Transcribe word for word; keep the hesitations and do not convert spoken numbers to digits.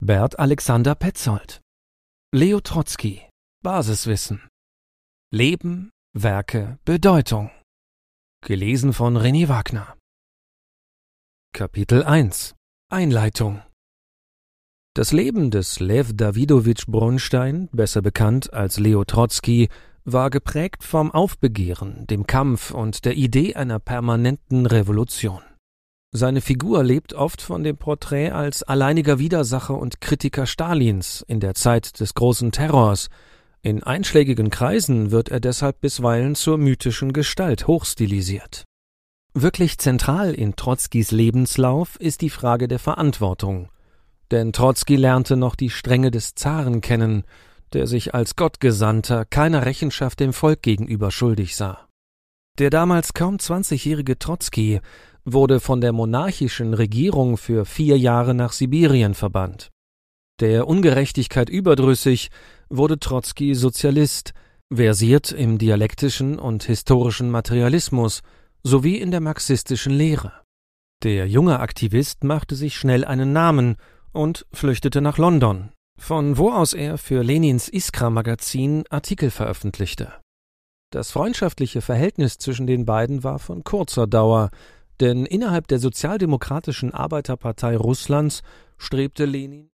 Bert Alexander Petzold. Leo Trotzki. Basiswissen. Leben, Werke, Bedeutung. Gelesen von René Wagner. Kapitel eins. Einleitung. Das Leben des Lew Dawidowitsch Bronstein, besser bekannt als Leo Trotzki, war geprägt vom Aufbegehren, dem Kampf und der Idee einer permanenten Revolution. Seine Figur lebt oft von dem Porträt als alleiniger Widersacher und Kritiker Stalins in der Zeit des großen Terrors. In einschlägigen Kreisen wird er deshalb bisweilen zur mythischen Gestalt hochstilisiert. Wirklich zentral in Trotzkis Lebenslauf ist die Frage der Verantwortung. Denn Trotzki lernte noch die Strenge des Zaren kennen, der sich als Gottgesandter keiner Rechenschaft dem Volk gegenüber schuldig sah. Der damals kaum zwanzigjährige Trotzki wurde von der monarchischen Regierung für vier Jahre nach Sibirien verbannt. Der Ungerechtigkeit überdrüssig wurde Trotzki Sozialist, versiert im dialektischen und historischen Materialismus sowie in der marxistischen Lehre. Der junge Aktivist machte sich schnell einen Namen und flüchtete nach London, von wo aus er für Lenins Iskra-Magazin Artikel veröffentlichte. Das freundschaftliche Verhältnis zwischen den beiden war von kurzer Dauer, denn innerhalb der Sozialdemokratischen Arbeiterpartei Russlands strebte Lenin